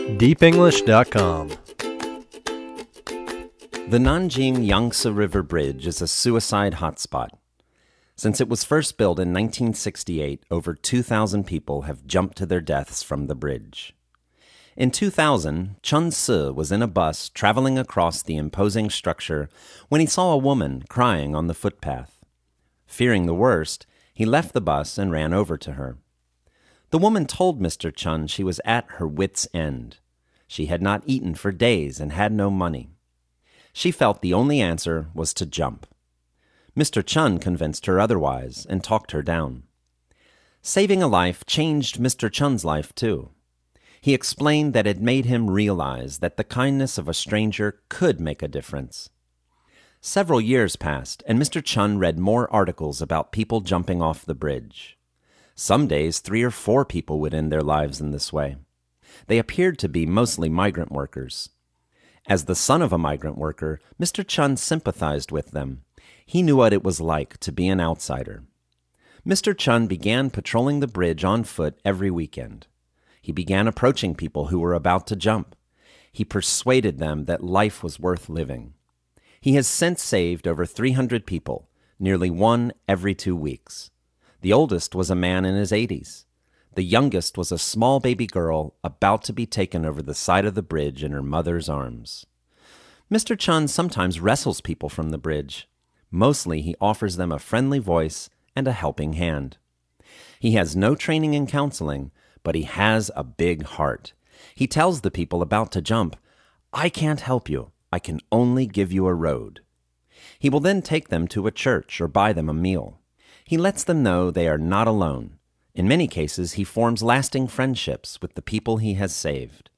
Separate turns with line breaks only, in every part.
deepenglish.com.
The Nanjing Yangtze River Bridge is a suicide hotspot. Since it was first built in 1968, over 2,000 people have jumped to their deaths from the bridge. In 2000, Chun Se was in a bus traveling across the imposing structure when he saw a woman crying on the footpath. Fearing the worst, he left the bus and ran over to her. The woman told Mr. Chun she was at her wit's end. She had not eaten for days and had no money. She felt the only answer was to jump. Mr. Chun convinced her otherwise and talked her down. Saving a life changed Mr. Chun's life too. He explained that it made him realize that the kindness of a stranger could make a difference. Several years passed, and Mr. Chun read more articles about people jumping off the bridge. Some days, 3 or 4 people would end their lives in this way. They appeared to be mostly migrant workers. As the son of a migrant worker, Mr. Chun sympathized with them. He knew what it was like to be an outsider. Mr. Chun began patrolling the bridge on foot every weekend. He began approaching people who were about to jump. He persuaded them that life was worth living. He has since saved over 300 people, nearly one every 2 weeks. The oldest was a man in his 80s. The youngest was a small baby girl about to be taken over the side of the bridge in her mother's arms. Mr. Chun sometimes wrestles people from the bridge. Mostly he offers them a friendly voice and a helping hand. He has no training in counseling, but he has a big heart. He tells the people about to jump, "I can't help you. I can only give you a road." He will then take them to a church or buy them a meal. He lets them know they are not alone. In many cases, he forms lasting friendships with the people he has saved.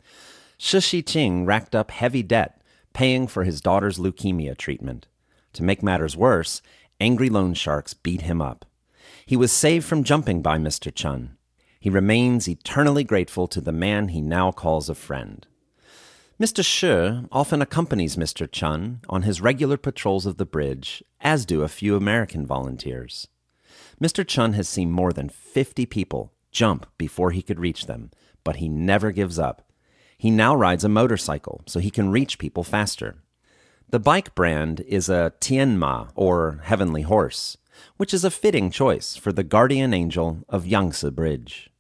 Shi Xiqing racked up heavy debt, paying for his daughter's leukemia treatment. To make matters worse, angry loan sharks beat him up. He was saved from jumping by Mr. Chun. He remains eternally grateful to the man he now calls a friend. Mr. Shi often accompanies Mr. Chun on his regular patrols of the bridge, as do a few American volunteers. Mr. Chun has seen more than 50 people jump before he could reach them, but he never gives up. He now rides a motorcycle so he can reach people faster. The bike brand is a Tianma, or Heavenly Horse, which is a fitting choice for the guardian angel of Yangtze Bridge.